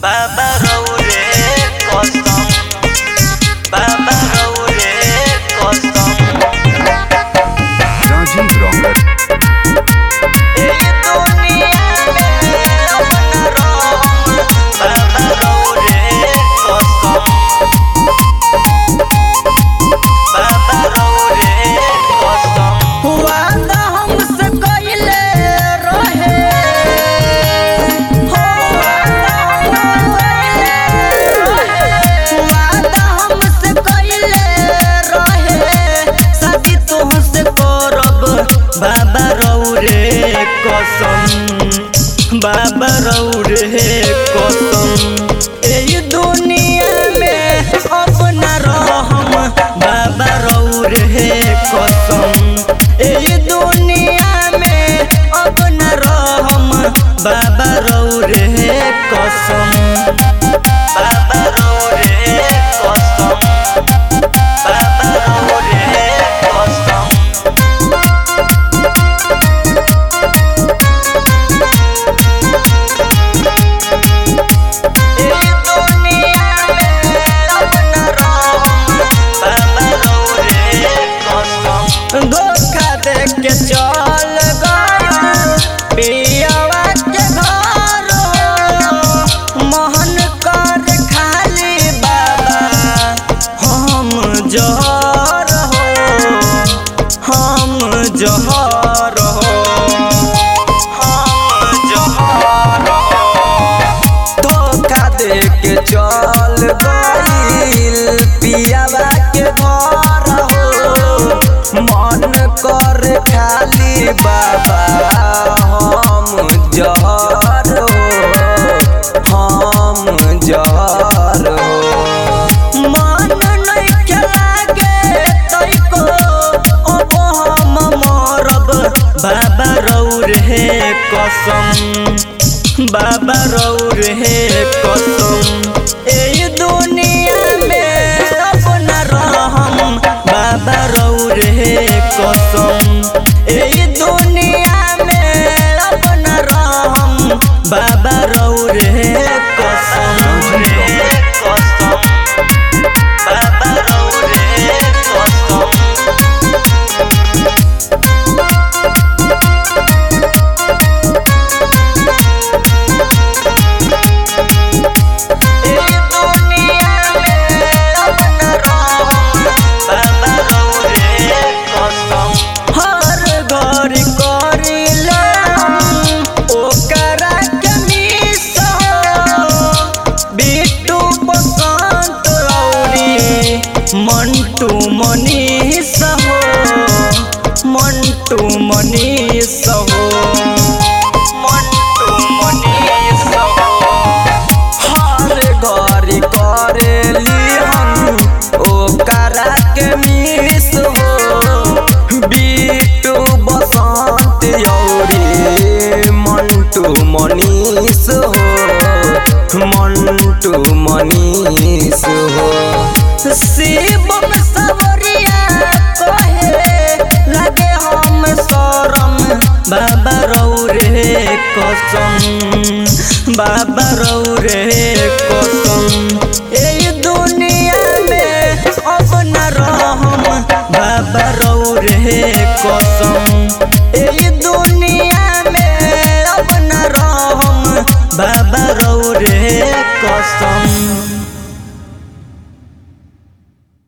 बाबा रौरे कसम, बाबा रौरे कसम। राजीव रॉकर एही दुनिया में अपना राम, बाबा रौरे कसम, बाबा रौरे कसम। वादा हमसे कइले रहे हो, वादा हमसे कइले रहे शादी तोहसे करब बाबा रौरे कसम, बाबा रौरे कसम। एही दुनिया में अपना रहम बाबा रौरे कसम, एही दुनिया में अपना रहम बाबा रौरे कसम, बाबा रौरे कसम, बाबा रौरे कसम। एही दुनिया में अपना रहम बाबा रौरे कसम। धोखा दे के चल गइल पियवा के घर मोहन कर खाली बाबा हम जहर हो, हम जहर हो, हम जहर हो। धोखा दे के चल गइल पियवा के घर हो मन कर खाली बाबा हम जहर हो, हम जहर हो। मन नइखे लागे तइको अब हम मरब बाबा रौरे कसम, बाबा रौरे कसम। एही दुनिया में अपना रहम बाबा रौरे कसम, एही दुनिया में अपना रहम बाबा रौरे कसम, कसम, बाबा रौरे कसम। एही दुनिया में अपना रहम बाबा रौरे कसम। हर घर करिले ओकरा के मिस बिट्टू बसंत औरी मंटू मनीष हो, मंटू मनीष हो, मंटू मनीष हो। हर घर करेली हम ओकरा के मिस हो बिट्टू बसंत औरी मंटू मनीष हो, मंटू मनीष हो। शिवम सबरिया कहे लगे हम शरम बाबा रौरे कसम, बाबा रौरे कसम। एही दुनिया में अपना रहम बाबा रौरे कसम, एही दुनिया में अपना रहम बाबा रौरे कसम।